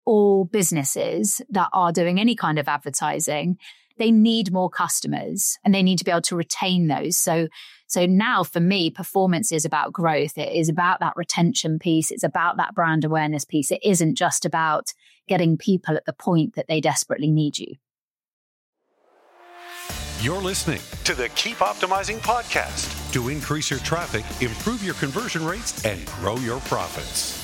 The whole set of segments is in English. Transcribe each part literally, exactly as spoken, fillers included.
all businesses that are doing any kind of advertising, they need more customers and they need to be able to retain those. So, so now for me, performance is about growth. It is about that retention piece. It's about that brand awareness piece. It isn't just about getting people at the point that they desperately need you. You're listening to the Keep Optimizing podcast to increase your traffic, improve your conversion rates, and grow your profits.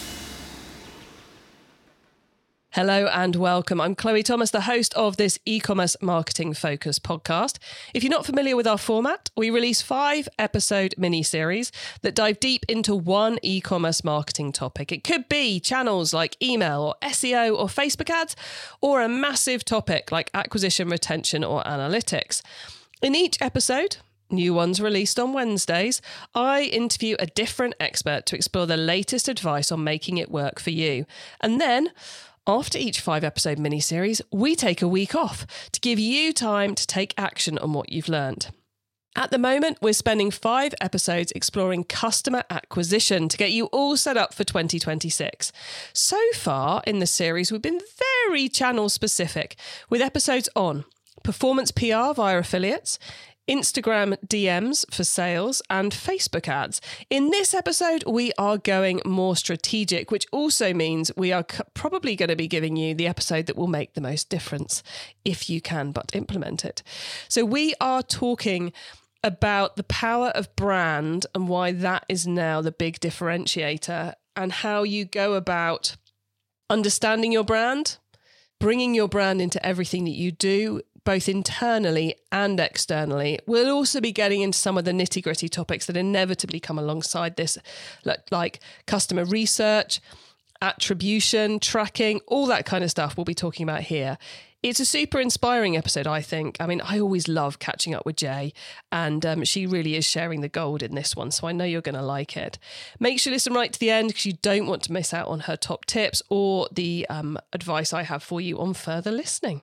Hello and welcome. I'm Chloe Thomas, the host of this e-commerce marketing focus podcast. If you're not familiar with our format, we release five episode mini-series that dive deep into one e-commerce marketing topic. It could be channels like email or S E O or Facebook ads, or a massive topic like acquisition, retention, or analytics. In each episode, new ones released on Wednesdays, I interview a different expert to explore the latest advice on making it work for you. And then, after each five-episode mini-series, we take a week off to give you time to take action on what you've learned. At the moment, we're spending five episodes exploring customer acquisition to get you all set up for twenty twenty-six. So far in the series, we've been very channel-specific, with episodes on performance P R via affiliates, Instagram D Ms for sales, and Facebook ads. In this episode, we are going more strategic, which also means we are c- probably going to be giving you the episode that will make the most difference, if you can but implement it. So we are talking about the power of brand and why that is now the big differentiator, and how you go about understanding your brand, bringing your brand into everything that you do, both internally and externally. We'll also be getting into some of the nitty-gritty topics that inevitably come alongside this, like, like customer research, attribution, tracking, all that kind of stuff we'll be talking about here. It's a super inspiring episode, I think. I mean, I always love catching up with Jay, and um, she really is sharing the gold in this one, so I know you're going to like it. Make sure you listen right to the end, because you don't want to miss out on her top tips or the um, advice I have for you on further listening.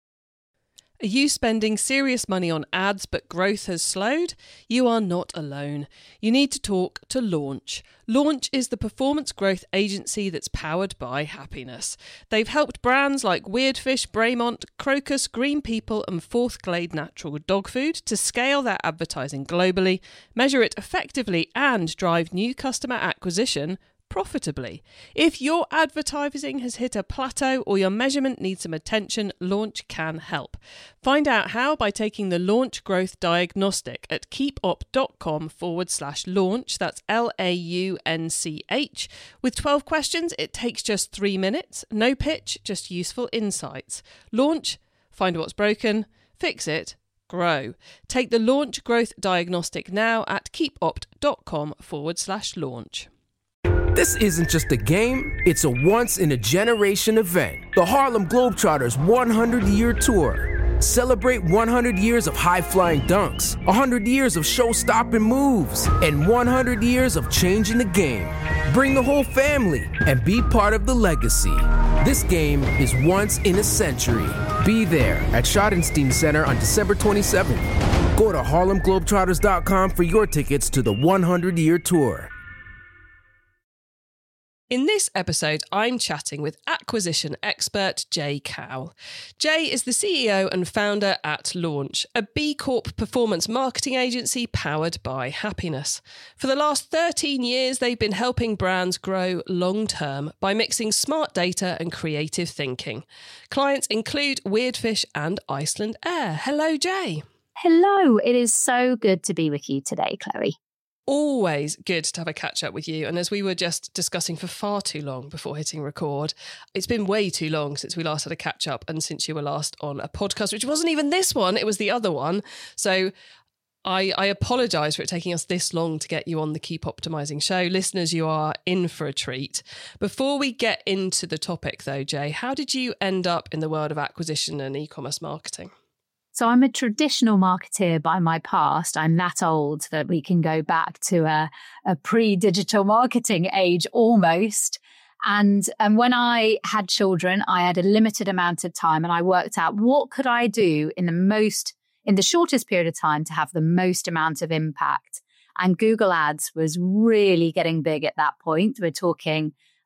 Are you spending serious money on ads but growth has slowed? You are not alone. You need to talk to Launch. Launch is the performance growth agency that's powered by happiness. They've helped brands like Weirdfish, Braemont, Crocus, Green People and Fourth Glade Natural Dog Food to scale their advertising globally, measure it effectively and drive new customer acquisition profitably. If your advertising has hit a plateau or your measurement needs some attention, Launch can help. Find out how by taking the Launch Growth Diagnostic at keepop.com forward slash launch. That's L A U N C H. With twelve questions, it takes just three minutes. No pitch, just useful insights. Launch, find what's broken, fix it, grow. Take the Launch Growth Diagnostic now at keepop.com forward slash launch. This isn't just a game, it's a once-in-a-generation event. The Harlem Globetrotters one hundred year Tour. Celebrate one hundred years of high-flying dunks, one hundred years of show-stopping moves, and one hundred years of changing the game. Bring the whole family and be part of the legacy. This game is once in a century. Be there at Schottenstein Center on December twenty-seventh. Go to harlem globetrotters dot com for your tickets to the one hundred year Tour. In this episode, I'm chatting with acquisition expert Jay Cowell. Jay is the C E O and founder at Launch, a B Corp performance marketing agency powered by happiness. For the last thirteen years, they've been helping brands grow long-term by mixing smart data and creative thinking. Clients include Weirdfish and Iceland Air. Hello, Jay. Hello. It is so good to be with you today, Chloe. Always good to have a catch up with you. And as we were just discussing for far too long before hitting record, it's been way too long since we last had a catch up and since you were last on a podcast, which wasn't even this one, it was the other one. So I, I apologise for it taking us this long to get you on the Keep Optimizing show. Listeners, you are in for a treat. Before we get into the topic though, Jay, how did you end up in the world of acquisition and e-commerce marketing? So I'm a traditional marketeer by my past. I'm that old that we can go back to a, a pre-digital marketing age almost. And, and when I had children, I had a limited amount of time and I worked out what could I do in the most, in the shortest period of time to have the most amount of impact. And Google Ads was really getting big at that point. We're talking,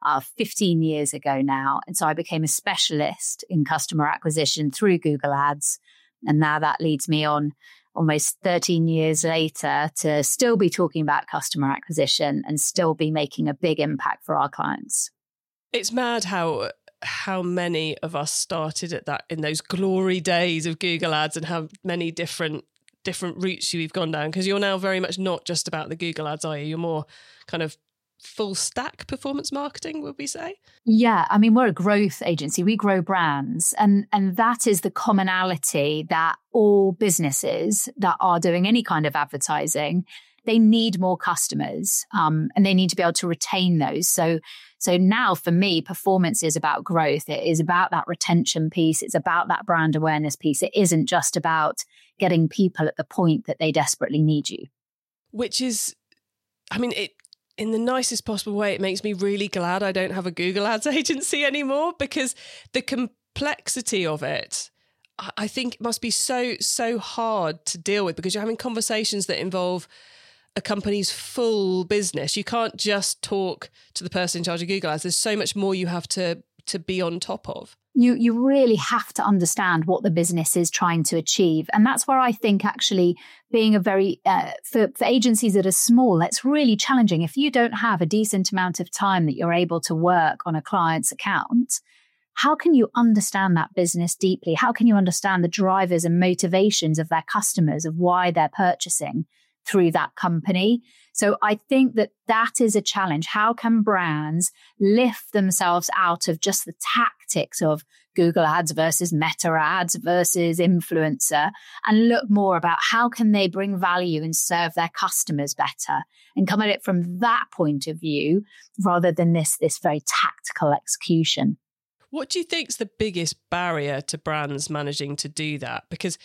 uh, fifteen years ago now. And so I became a specialist in customer acquisition through Google Ads. And now that leads me on almost thirteen years later to still be talking about customer acquisition and still be making a big impact for our clients. It's mad how how many of us started at that in those glory days of Google Ads and how many different different routes you've gone down, because you're now very much not just about the Google Ads, are you? You're more kind of full stack performance marketing, would we say? Yeah, I mean, we're a growth agency. We grow brands. And, and that is the commonality that all businesses that are doing any kind of advertising, they need more customers um, and they need to be able to retain those. So, so now for me, performance is about growth. It is about that retention piece. It's about that brand awareness piece. It isn't just about getting people at the point that they desperately need you. Which is, I mean, it, in the nicest possible way, it makes me really glad I don't have a Google Ads agency anymore, because the complexity of it, I think it must be so, so hard to deal with, because you're having conversations that involve a company's full business. You can't just talk to the person in charge of Google Ads. There's so much more you have to, to be on top of. You you really have to understand what the business is trying to achieve. And that's where I think actually being a very, uh, for, for agencies that are small, it's really challenging. If you don't have a decent amount of time that you're able to work on a client's account, how can you understand that business deeply? How can you understand the drivers and motivations of their customers, of why they're purchasing through that company? So I think that that is a challenge. How can brands lift themselves out of just the tactics of Google Ads versus Meta Ads versus influencer and look more about how can they bring value and serve their customers better and come at it from that point of view rather than this, this very tactical execution. What do you think is the biggest barrier to brands managing to do that? Because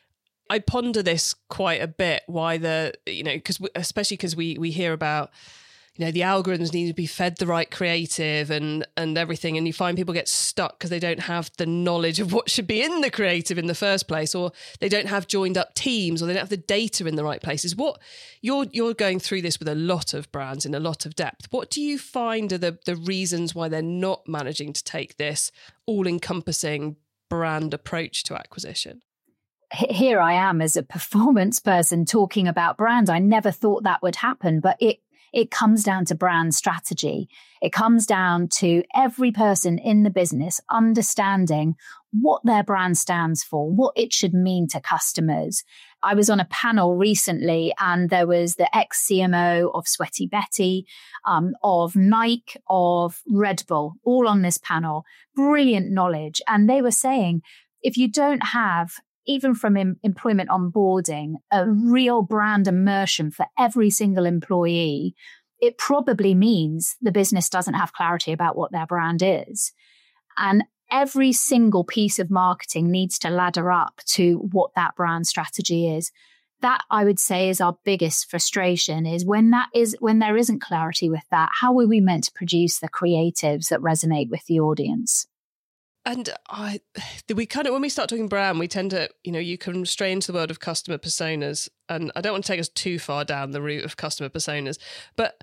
I ponder this quite a bit, why the, you know, because especially because we we hear about, you know, the algorithms need to be fed the right creative and and everything. And you find people get stuck because they don't have the knowledge of what should be in the creative in the first place, or they don't have joined up teams, or they don't have the data in the right places. What you're you're going through this with a lot of brands in a lot of depth. What do you find are the, the reasons why they're not managing to take this all-encompassing brand approach to acquisition? Here I am as a performance person talking about brands. I never thought that would happen, but it it comes down to brand strategy. It comes down to every person in the business understanding what their brand stands for, what it should mean to customers. I was on a panel recently and there was the ex-C M O of Sweaty Betty, um, of Nike, of Red Bull, all on this panel. Brilliant knowledge. And they were saying, if you don't have even from em- employment onboarding, a real brand immersion for every single employee, it probably means the business doesn't have clarity about what their brand is. And every single piece of marketing needs to ladder up to what that brand strategy is. That, I would say, is our biggest frustration, is when that is when there isn't clarity with that, how are we meant to produce the creatives that resonate with the audience? And I, we kind of, when we start talking brand, we tend to, you know, you can stray into the world of customer personas. And I don't want to take us too far down the route of customer personas. But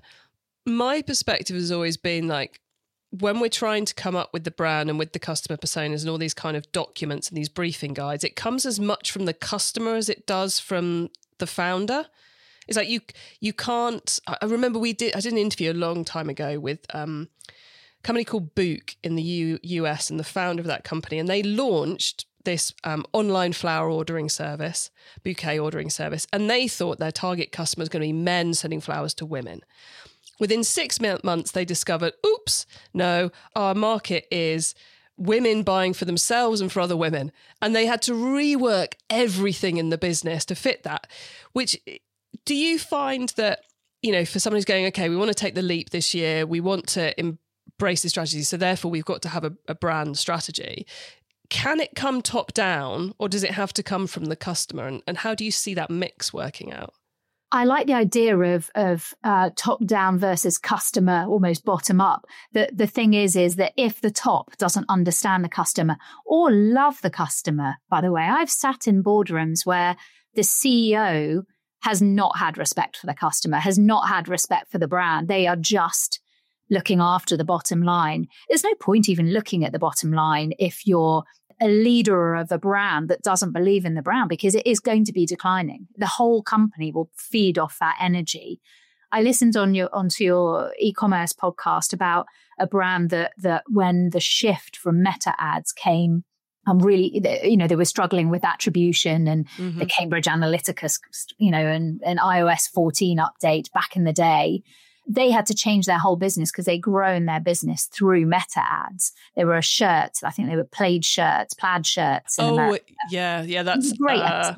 my perspective has always been like, when we're trying to come up with the brand and with the customer personas and all these kind of documents and these briefing guides, it comes as much from the customer as it does from the founder. It's like you, you can't, I remember we did, I did an interview a long time ago with, um, company called Book in the U- US and the founder of that company. And they launched this um, online flower ordering service, bouquet ordering service. And they thought their target customer was going to be men sending flowers to women. Within six months, they discovered, oops, no, our market is women buying for themselves and for other women. And they had to rework everything in the business to fit that. Which, do you find that, you know, for someone who's going, okay, we want to take the leap this year, we want to im- embrace the strategy, so therefore we've got to have a, a brand strategy. Can it come top down, or does it have to come from the customer? And, and how do you see that mix working out? I like the idea of of uh, top down versus customer, almost bottom up. The the thing is, is that if the top doesn't understand the customer or love the customer, by the way, I've sat in boardrooms where the C E O has not had respect for the customer, has not had respect for the brand. They are just looking after the bottom line. There's no point even looking at the bottom line if you're a leader of a brand that doesn't believe in the brand, because it is going to be declining. The whole company will feed off that energy. I listened on your onto your e-commerce podcast about a brand that that when the shift from Meta ads came, um, really, you know, they were struggling with attribution and mm-hmm. the Cambridge Analytica, you know, and an i O S fourteen update back in the day. They had to change their whole business because they'd grown their business through Meta ads. They were a shirt. I think they were plaid shirts, plaid shirts. In oh, America. yeah. Yeah, that's great. Uh,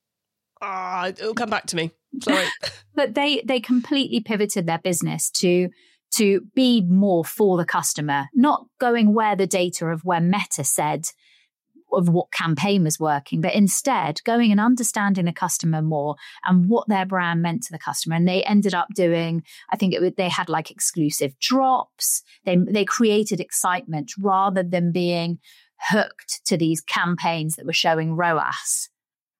uh, it'll come back to me. Sorry. But they they completely pivoted their business to to be more for the customer, not going where the data of where Meta said of what campaign was working, but instead going and understanding the customer more and what their brand meant to the customer. And they ended up doing, I think it would, they had like exclusive drops. They they created excitement rather than being hooked to these campaigns that were showing R O A S.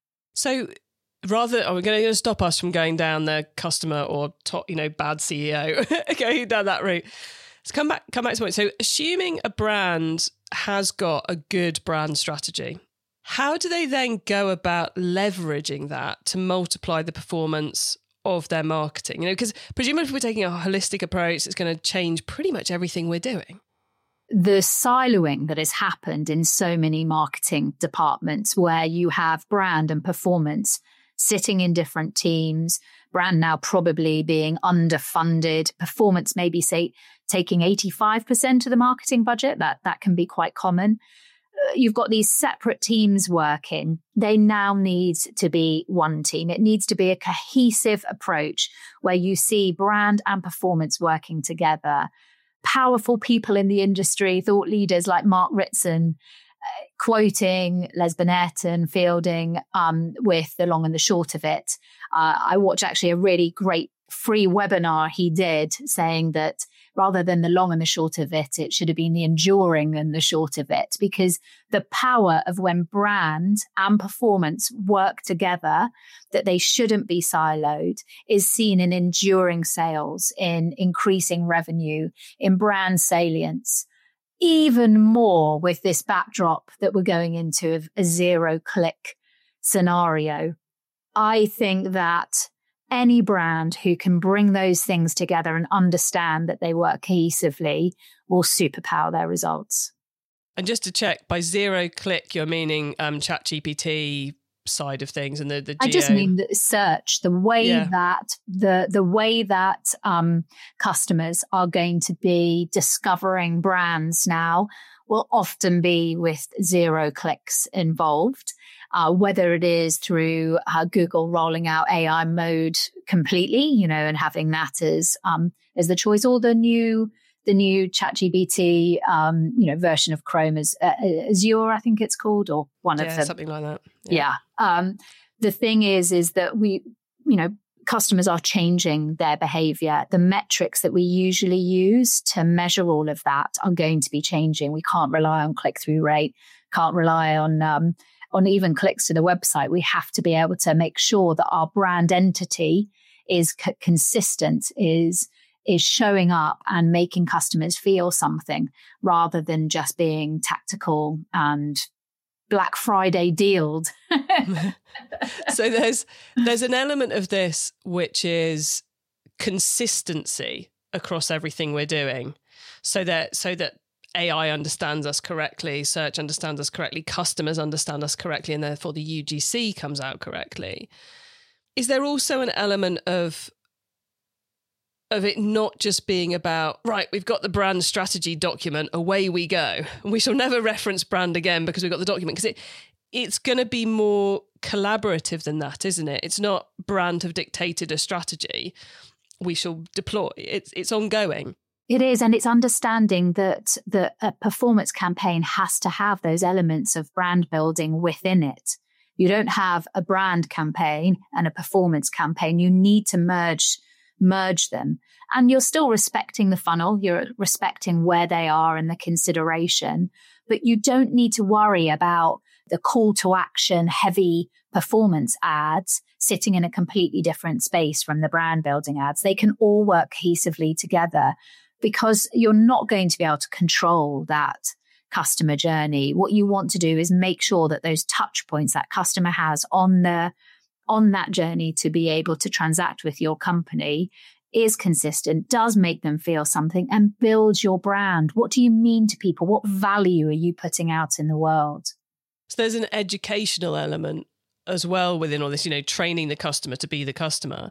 So rather, are we going to stop us from going down the customer or top, you know, bad C E O, going down that route? Let's come back, come back to the point. So assuming a brand has got a good brand strategy, how do they then go about leveraging that to multiply the performance of their marketing? You know, because presumably if we're taking a holistic approach, it's going to change pretty much everything we're doing. The siloing that has happened in so many marketing departments where you have brand and performance sitting in different teams, brand now probably being underfunded, performance maybe say taking eighty-five percent of the marketing budget, that that can be quite common. You've got these separate teams working. They now need to be one team. It needs to be a cohesive approach where you see brand and performance working together. Powerful people in the industry, thought leaders like Mark Ritson, uh, quoting Les Binet and Fielding um, with the long and the short of it. Uh, I watched actually a really great free webinar he did saying that rather than the long and the short of it, it should have been the enduring and the short of it, because the power of when brand and performance work together, that they shouldn't be siloed, is seen in enduring sales, in increasing revenue, in brand salience. Even more with this backdrop that we're going into a zero click scenario. I think that any brand who can bring those things together and understand that they work cohesively will superpower their results. And just to check, by zero click, you're meaning um, ChatGPT side of things and the, the Geo. I just mean the search, the way yeah. that the the way that um, customers are going to be discovering brands now will often be with zero clicks involved. Uh, whether it is through uh, Google rolling out A I mode completely, you know, and having that as um, as the choice, or the new the new ChatGPT, um, you know, version of Chrome as uh, Azure, I think it's called, or one yeah, of them, something like that. Yeah. yeah. Um, the thing is, is that we, you know, customers are changing their behavior. The metrics that we usually use to measure all of that are going to be changing. We can't rely on click-through rate, can't rely on um, on even clicks to the website. We have to be able to make sure that our brand entity is c- consistent, is is showing up and making customers feel something rather than just being tactical and Black Friday dealed. So there's there's an element of this which is consistency across everything we're doing, so that so that A I understands us correctly, search understands us correctly, customers understand us correctly, and therefore the U G C comes out correctly. Is there also an element of of it not just being about, right, we've got the brand strategy document, away we go. And we shall never reference brand again because we've got the document, because it it's going to be more collaborative than that, isn't it? It's not brand have dictated a strategy. We shall deploy. It's it's ongoing. It is, and it's understanding that the a performance campaign has to have those elements of brand building within it. You don't have a brand campaign and a performance campaign. You need to merge merge them. And you're still respecting the funnel. You're respecting where they are and the consideration, but you don't need to worry about the call to action, heavy performance ads sitting in a completely different space from the brand building ads. They can all work cohesively together. because you're not going to be able to control that customer journey. What you want to do is make sure that those touch points that customer has on the on that journey to be able to transact with your company is consistent, does make them feel something, and builds your brand. What do you mean to people? What value are you putting out in the world? So there's an educational element as well within all this, you know, training the customer to be the customer.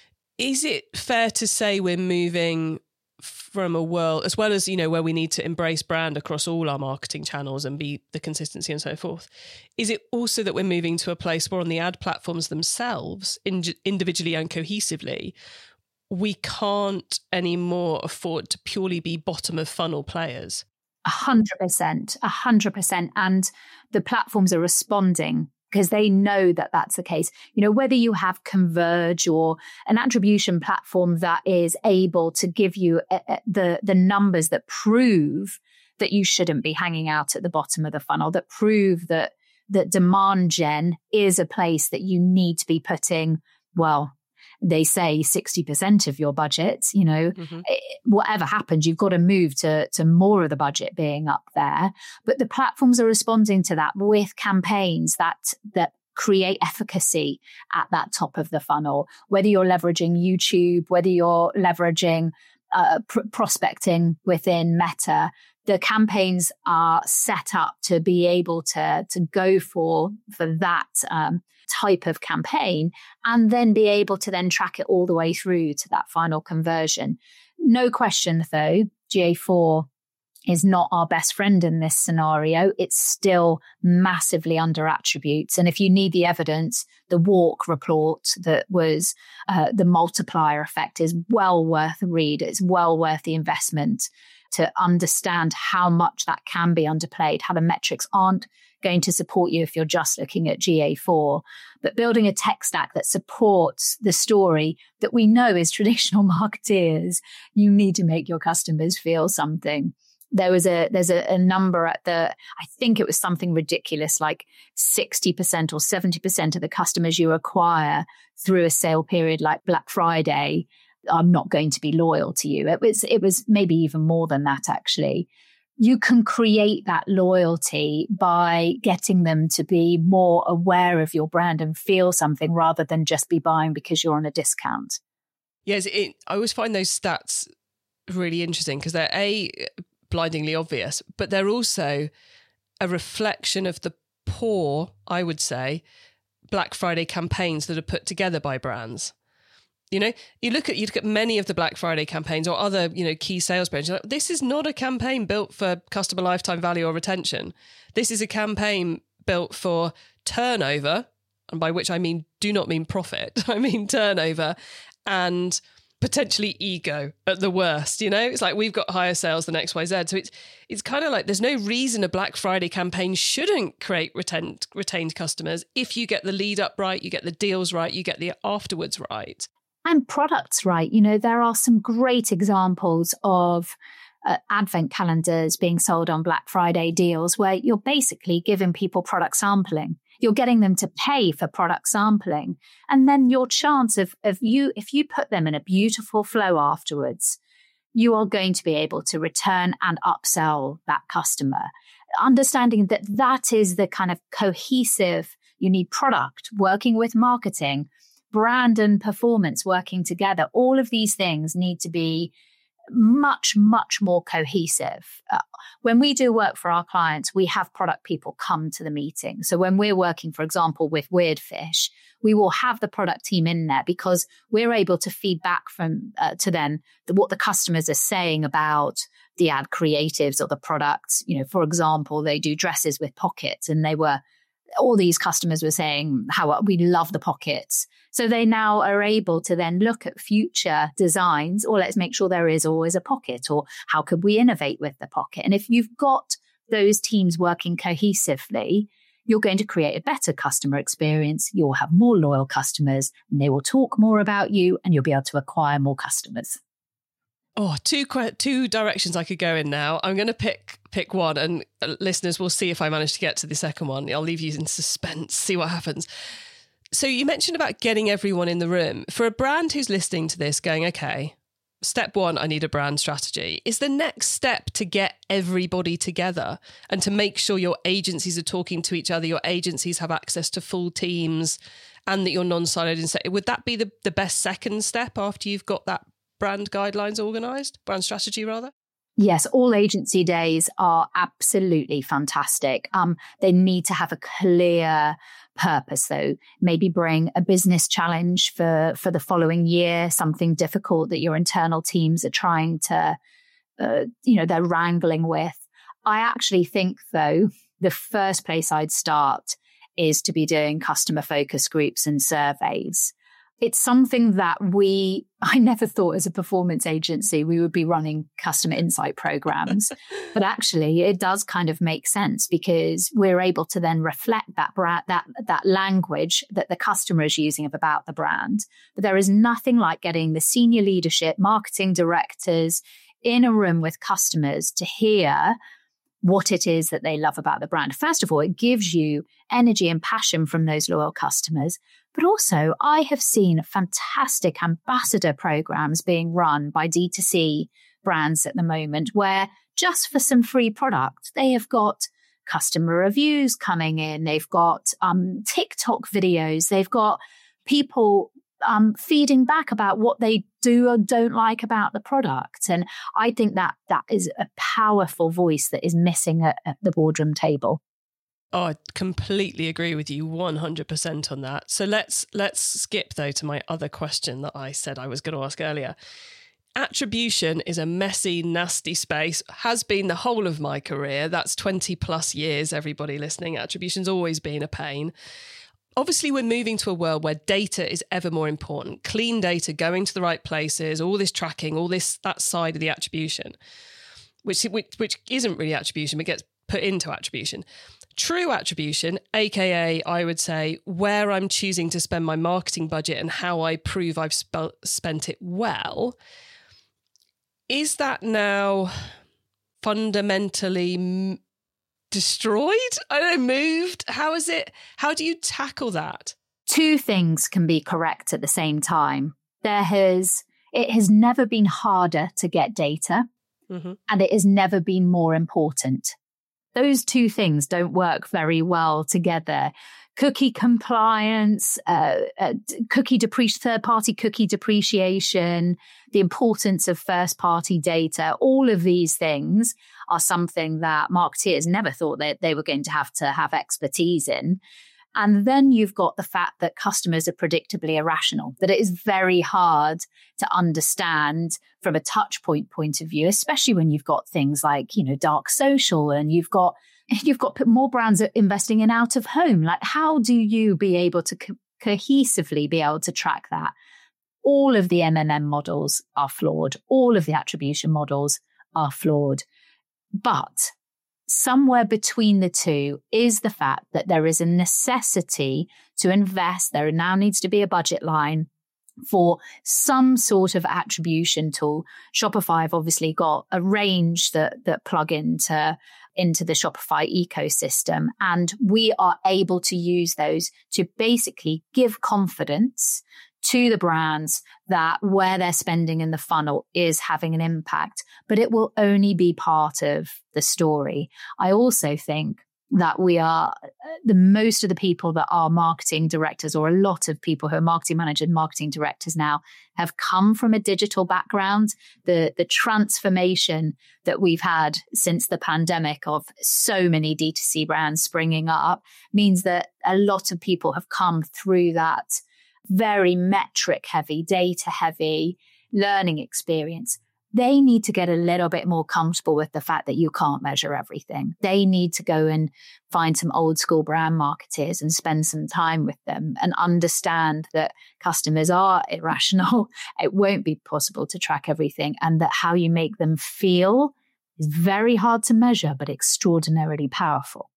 Is it fair to say we're moving from a world, as well as, you know, where we need to embrace brand across all our marketing channels and be the consistency and so forth, is it also that we're moving to a place where on the ad platforms themselves, in, individually and cohesively, we can't anymore afford to purely be bottom of funnel players? A hundred percent, a hundred percent. And the platforms are responding because they know that that's the case. You know, whether you have Converge or an attribution platform that is able to give you a, a, the, the numbers that prove that you shouldn't be hanging out at the bottom of the funnel, that prove that, that demand gen is a place that you need to be putting, well, they say sixty percent of your budget, you know, mm-hmm. whatever happens, you've got to move to, to more of the budget being up there. But the platforms are responding to that with campaigns that, that create efficacy at that top of the funnel, whether you're leveraging YouTube, whether you're leveraging uh, pr- prospecting within Meta. The campaigns are set up to be able to, to go for, for that um, type of campaign, and then be able to then track it all the way through to that final conversion. No question, though, G A four is not our best friend in this scenario. It's still massively under attributes. And if you need the evidence, the WARC report that was uh, the multiplier effect is well worth a read. It's well worth the investment to understand how much that can be underplayed, how the metrics aren't going to support you if you're just looking at G A four, but building a tech stack that supports the story that we know as traditional marketeers, you need to make your customers feel something. There was a, there's a, a number at the, I think it was something ridiculous, like sixty percent or seventy percent of the customers you acquire through a sale period like Black Friday are not going to be loyal to you. It was, it was maybe even more than that, actually. You can create that loyalty by getting them to be more aware of your brand and feel something rather than just be buying because you're on a discount. Yes, it, I always find those stats really interesting because they're A, blindingly obvious, but they're also a reflection of the poor, I would say, Black Friday campaigns that are put together by brands. You know, you look at you look at many of the Black Friday campaigns or other, you know, key sales pages. Like, this is not a campaign built for customer lifetime value or retention. This is a campaign built for turnover, and by which I mean do not mean profit. I mean turnover and potentially ego at the worst. You know, it's like we've got higher sales than X Y Z. So it's it's kind of like there's no reason a Black Friday campaign shouldn't create retained retained customers if you get the lead up right, you get the deals right, you get the afterwards right. And products right. You know, there are some great examples of uh, advent calendars being sold on Black Friday deals where you're basically giving people product sampling. You're getting them to pay for product sampling. And then your chance of, of you, if you put them in a beautiful flow afterwards, you are going to be able to return and upsell that customer. Understanding that that is the kind of cohesive, you need product working with marketing, brand and performance working together. All of these things need to be much, much more cohesive. Uh, when we do work for our clients, we have product people come to the meeting. So when we're working, for example, with Weirdfish, we will have the product team in there because we're able to feed back from uh, to them the, what the customers are saying about the ad creatives or the products. You know, for example, they do dresses with pockets, and they were all these customers were saying how we love the pockets. So they now are able to then look at future designs, or let's make sure there is always a pocket, or how could we innovate with the pocket? And if you've got those teams working cohesively, you're going to create a better customer experience. You'll have more loyal customers, and they will talk more about you, and you'll be able to acquire more customers. Oh, two two directions I could go in now. I'm going to pick pick one, and listeners will see if I manage to get to the second one. I'll leave you in suspense, see what happens. So you mentioned about getting everyone in the room. For a brand who's listening to this going, okay, step one, I need a brand strategy. Is the next step to get everybody together and to make sure your agencies are talking to each other, your agencies have access to full teams, and that you're non-siloed? In Would that be the, the best second step after you've got that brand guidelines organised, brand strategy rather? Yes, all agency days are absolutely fantastic. Um, they need to have a clear purpose, though. Maybe bring a business challenge for, for the following year, something difficult that your internal teams are trying to, uh, you know, they're wrangling with. I actually think, though, the first place I'd start is to be doing customer focus groups and surveys. It's something that we, I never thought as a performance agency, we would be running customer insight programs. But actually, it does kind of make sense because we're able to then reflect that brand, that, that language that the customer is using of about the brand. But there is nothing like getting the senior leadership, marketing directors in a room with customers to hear what it is that they love about the brand. First of all, it gives you energy and passion from those loyal customers. But also, I have seen fantastic ambassador programs being run by D two C brands at the moment, where just for some free product, they have got customer reviews coming in. They've got um, TikTok videos. They've got people um, feeding back about what they do or don't like about the product. And I think that that is a powerful voice that is missing at, at the boardroom table. Oh, I completely agree with you one hundred percent on that. So let's let's skip, though, to my other question that I said I was going to ask earlier. Attribution is a messy, nasty space, has been the whole of my career. That's twenty plus years, everybody listening. Attribution's always been a pain. Obviously, we're moving to a world where data is ever more important. Clean data, going to the right places, all this tracking, all this, that side of the attribution, which, which, which isn't really attribution, but gets put into attribution. True attribution, aka I would say where I'm choosing to spend my marketing budget and how I prove I've sp- spent it well, is that now fundamentally m- destroyed? I don't know, moved? How is it? How do you tackle that? Two things can be correct at the same time. There has, it has never been harder to get data, mm-hmm. and it has never been more important. Those two things don't work very well together. Cookie compliance, uh, uh, cookie depreci- third-party cookie depreciation, the importance of first-party data, all of these things are something that marketeers never thought that they were going to have to have expertise in. And then you've got the fact that customers are predictably irrational, that it is very hard to understand from a touch point point of view, especially when you've got things like, you know, dark social and you've got you've got more brands investing in out of home. Like, how do you be able to co- cohesively be able to track that? All of the M M M models are flawed. All of the attribution models are flawed. But somewhere between the two is the fact that there is a necessity to invest. There now needs to be a budget line for some sort of attribution tool. Shopify have obviously got a range that that plug into, into the Shopify ecosystem. And we are able to use those to basically give confidence to the brands that where they're spending in the funnel is having an impact, but it will only be part of the story. I also think that we are, the most of the people that are marketing directors, or a lot of people who are marketing managers and marketing directors now, have come from a digital background. The, the transformation that we've had since the pandemic of so many D two C brands springing up means that a lot of people have come through that very metric heavy, data heavy learning experience. They need to get a little bit more comfortable with the fact that you can't measure everything. They need to go and find some old school brand marketers and spend some time with them and understand that customers are irrational. It won't be possible to track everything, and that how you make them feel is very hard to measure, but extraordinarily powerful.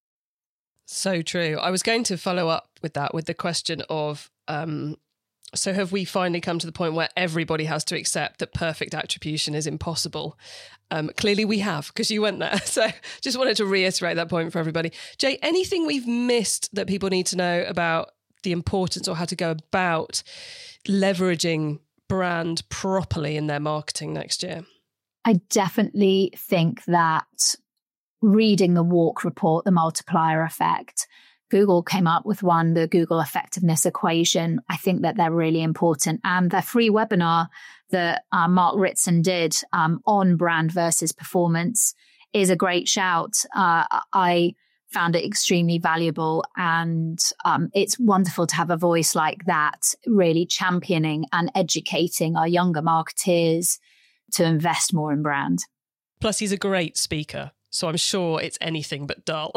So true. I was going to follow up with that with the question of, um, so have we finally come to the point where everybody has to accept that perfect attribution is impossible? Um, clearly we have, because you went there. So just wanted to reiterate that point for everybody. Jay, anything we've missed that people need to know about the importance or how to go about leveraging brand properly in their marketing next year? I definitely think that reading the WARC report, the multiplier effect, Google came up with one, the Google effectiveness equation. I think that they're really important. And their free webinar that uh, Mark Ritson did um, on brand versus performance is a great shout. Uh, I found it extremely valuable, and um, it's wonderful to have a voice like that really championing and educating our younger marketeers to invest more in brand. Plus, he's a great speaker, so I'm sure it's anything but dull.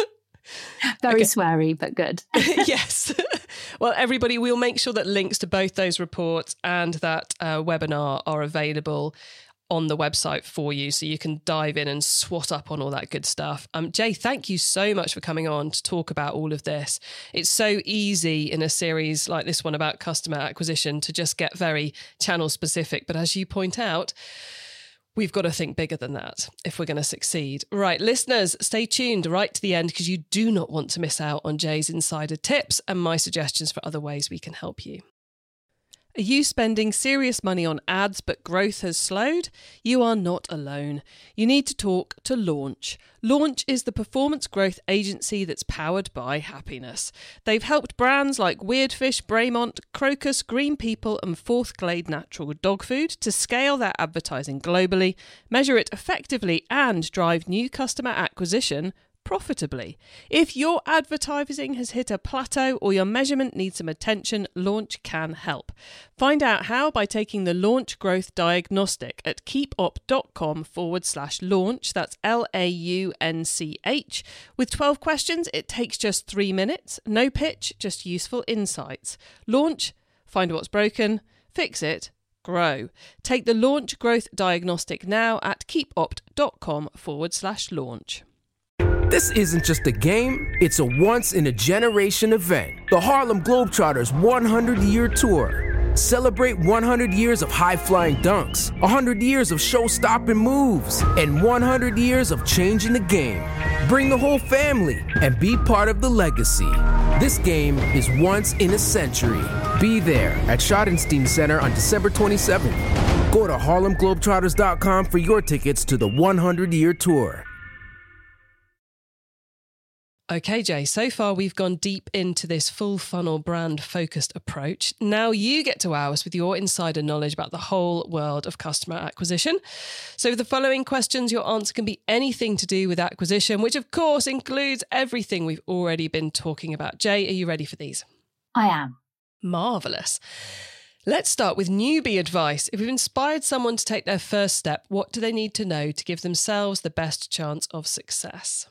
Very okay. sweary, but good. Yes. Well, everybody, we'll make sure that links to both those reports and that uh, webinar are available on the website for you, so you can dive in and swat up on all that good stuff. Um, Jay, thank you so much for coming on to talk about all of this. It's so easy in a series like this one about customer acquisition to just get very channel specific. But as you point out, we've got to think bigger than that if we're going to succeed. Right, listeners, stay tuned right to the end, because you do not want to miss out on Jay's insider tips and my suggestions for other ways we can help you. Are you spending serious money on ads but growth has slowed? You are not alone. You need to talk to Launch. Launch is the performance growth agency that's powered by happiness. They've helped brands like Weirdfish, Braemont, Crocus, Green People and Fourth Glade Natural Dog Food to scale their advertising globally, measure it effectively and drive new customer acquisition profitably. If your advertising has hit a plateau or your measurement needs some attention, Launch can help. Find out how by taking the Launch Growth Diagnostic at keepop.com forward slash launch. That's L A U N C H. With twelve questions, it takes just three minutes. No pitch, just useful insights. Launch, find what's broken, fix it, grow. Take the Launch Growth Diagnostic now at keepop.com forward slash launch. This isn't just a game, it's a once-in-a-generation event. The Harlem Globetrotters one hundred year Tour. Celebrate one hundred years of high-flying dunks, one hundred years of show-stopping moves, and one hundred years of changing the game. Bring the whole family and be part of the legacy. This game is once in a century. Be there at Schottenstein Center on December twenty-seventh. Go to harlem globetrotters dot com for your tickets to the one hundred year Tour. Okay, Jay, so far we've gone deep into this full funnel brand focused approach. Now you get to wow us with your insider knowledge about the whole world of customer acquisition. So for the following questions, your answer can be anything to do with acquisition, which of course includes everything we've already been talking about. Jay, are you ready for these? I am. Marvellous. Let's start with newbie advice. If you've inspired someone to take their first step, what do they need to know to give themselves the best chance of success?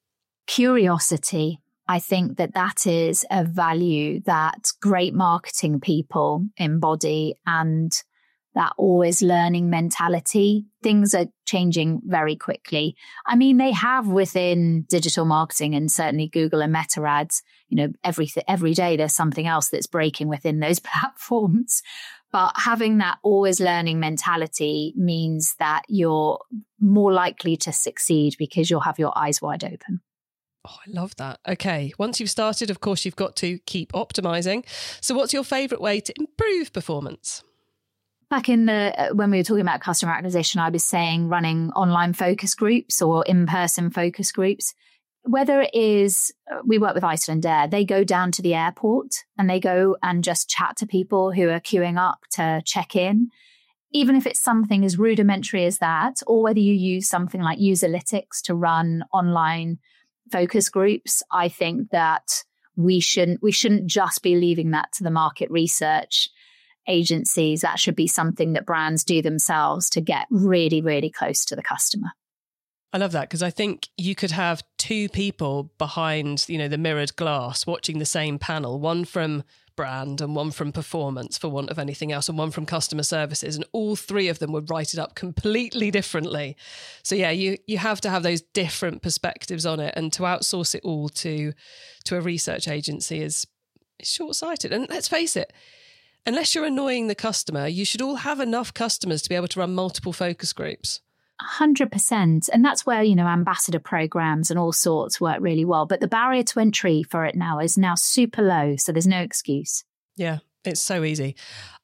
Curiosity. I think that that is a value that great marketing people embody, and that always learning mentality. Things are changing very quickly. I mean, they have within digital marketing and certainly Google and Meta ads, you know, every, every day there's something else that's breaking within those platforms. But having that always learning mentality means that you're more likely to succeed because you'll have your eyes wide open. Oh, I love that. Okay. Once you've started, of course, you've got to keep optimizing. So what's your favourite way to improve performance? Back in the, when we were talking about customer acquisition, I was saying running online focus groups or in-person focus groups. Whether it is, we work with Iceland Air, they go down to the airport and they go and just chat to people who are queuing up to check in. Even if it's something as rudimentary as that, or whether you use something like Userlytics to run online focus groups, I think that we shouldn't we shouldn't just be leaving that to the market research agencies. That should be something that brands do themselves to get really, really close to the customer. I love that, because I think you could have two people behind, you know, the mirrored glass watching the same panel, one from brand and one from performance, for want of anything else, and one from customer services, and all three of them would write it up completely differently. So yeah, you you have to have those different perspectives on it, and to outsource it all to to a research agency is, is short-sighted. And let's face it, unless you're annoying the customer, you should all have enough customers to be able to run multiple focus groups. one hundred percent. And that's where, you know, ambassador programs and all sorts work really well. But the barrier to entry for it now is now super low. So there's no excuse. Yeah, it's so easy.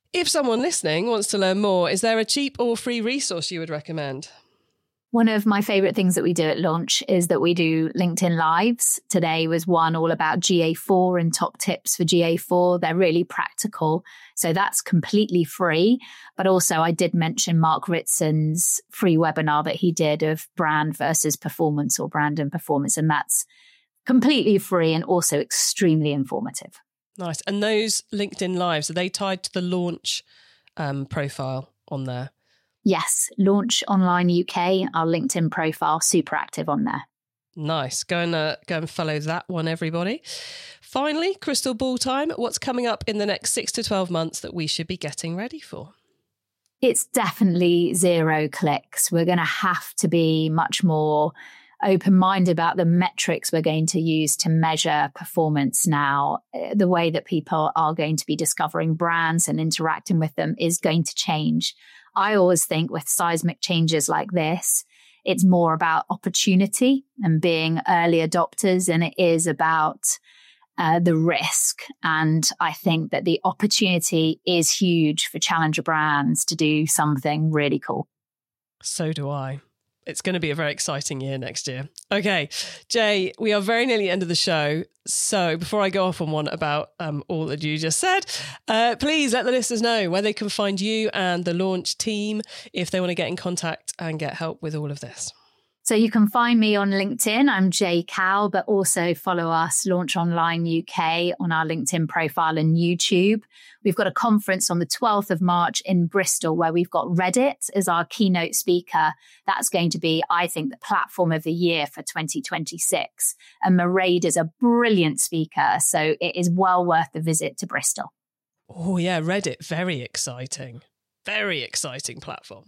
If someone listening wants to learn more, is there a cheap or free resource you would recommend? One of my favorite things that we do at Launch is that we do LinkedIn Lives. Today was one all about G A four and top tips for G A four. They're really practical. So that's completely free. But also I did mention Mark Ritson's free webinar that he did of brand versus performance, or brand and performance. And that's completely free and also extremely informative. Nice. And those LinkedIn Lives, are they tied to the Launch um, profile on there? Yes, Launch Online U K, our LinkedIn profile, super active on there. Nice. Go and uh, go and follow that one, everybody. Finally, crystal ball time. What's coming up in the next six to twelve months that we should be getting ready for? It's definitely zero clicks. We're going to have to be much more open-minded about the metrics we're going to use to measure performance now. The way that people are going to be discovering brands and interacting with them is going to change. I always think with seismic changes like this, it's more about opportunity and being early adopters than it is about uh, the risk. And I think that the opportunity is huge for challenger brands to do something really cool. So do I. It's going to be a very exciting year next year. Okay, Jay, we are very nearly end of the show. So before I go off on one about um, all that you just said, uh, please let the listeners know where they can find you and the Launch team if they want to get in contact and get help with all of this. So you can find me on LinkedIn. I'm Jay Cow, but also follow us, Launch Online U K, on our LinkedIn profile and YouTube. We've got a conference on the twelfth of March in Bristol where we've got Reddit as our keynote speaker. That's going to be, I think, the platform of the year for twenty twenty-six. And Mairead is a brilliant speaker, so it is well worth the visit to Bristol. Oh yeah, Reddit, very exciting. Very exciting platform.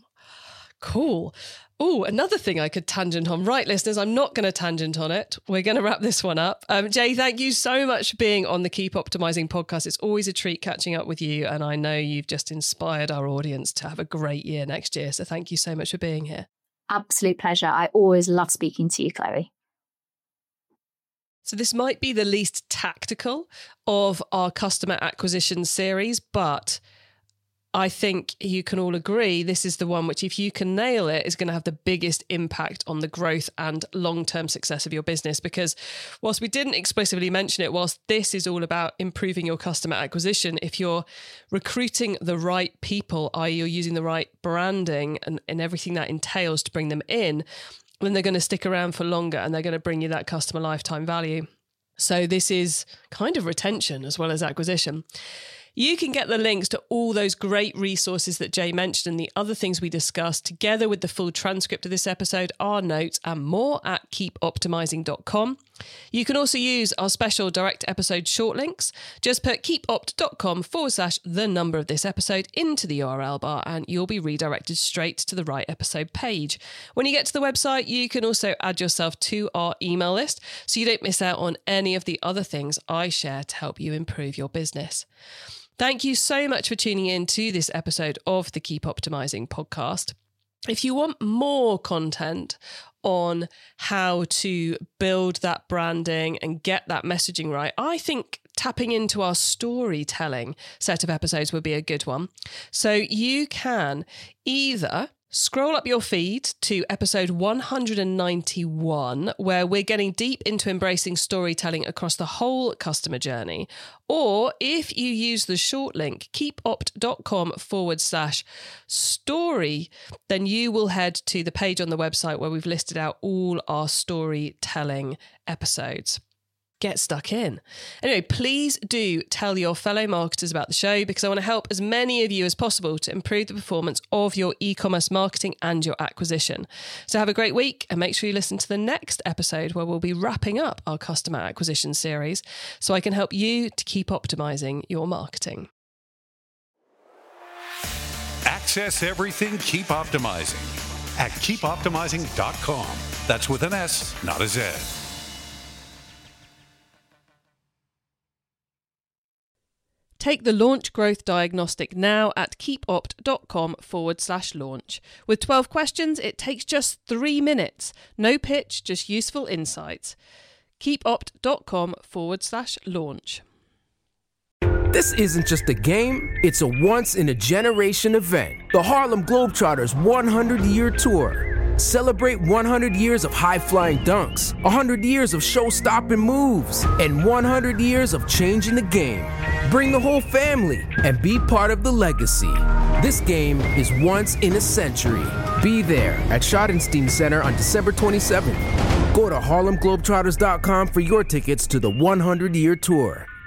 Cool. Oh, another thing I could tangent on. Right, listeners, I'm not going to tangent on it. We're going to wrap this one up. Um, Jay, thank you so much for being on the Keep Optimizing podcast. It's always a treat catching up with you. And I know you've just inspired our audience to have a great year next year. So thank you so much for being here. Absolute pleasure. I always love speaking to you, Chloe. So this might be the least tactical of our customer acquisition series, but I think you can all agree this is the one which, if you can nail it, is going to have the biggest impact on the growth and long-term success of your business. Because whilst we didn't explicitly mention it, whilst this is all about improving your customer acquisition, if you're recruiting the right people, that is you're using the right branding and, and everything that entails to bring them in, then they're going to stick around for longer and they're going to bring you that customer lifetime value. So this is kind of retention as well as acquisition. You can get the links to all those great resources that Jay mentioned and the other things we discussed, together with the full transcript of this episode, our notes and more, at keep optimizing dot com. You can also use our special direct episode short links. Just put keepopt.com forward slash the number of this episode into the U R L bar and you'll be redirected straight to the right episode page. When you get to the website, you can also add yourself to our email list so you don't miss out on any of the other things I share to help you improve your business. Thank you so much for tuning in to this episode of the Keep Optimizing podcast. If you want more content on how to build that branding and get that messaging right, I think tapping into our storytelling set of episodes would be a good one. So you can either scroll up your feed to episode one hundred ninety-one, where we're getting deep into embracing storytelling across the whole customer journey. Or if you use the short link, keepopt.com forward slash story, then you will head to the page on the website where we've listed out all our storytelling episodes. Get stuck in. Anyway, please do tell your fellow marketers about the show, because I want to help as many of you as possible to improve the performance of your e-commerce marketing and your acquisition. So have a great week and make sure you listen to the next episode where we'll be wrapping up our customer acquisition series so I can help you to keep optimizing your marketing. Access everything Keep Optimizing at keep optimizing dot com. That's with an S, not a Z. Take the Launch Growth Diagnostic now at keepopt.com forward slash launch. With twelve questions, it takes just three minutes. No pitch, just useful insights. keepopt.com forward slash launch. This isn't just a game, it's a once-in-a-generation event. The Harlem Globetrotters one hundred year Tour. Celebrate one hundred years of high-flying dunks, one hundred years of show-stopping moves, and one hundred years of changing the game. Bring the whole family and be part of the legacy. This game is once in a century. Be there at Schottenstein Center on December twenty-seventh. Go to Harlem Globetrotters dot com for your tickets to the one hundred year Tour.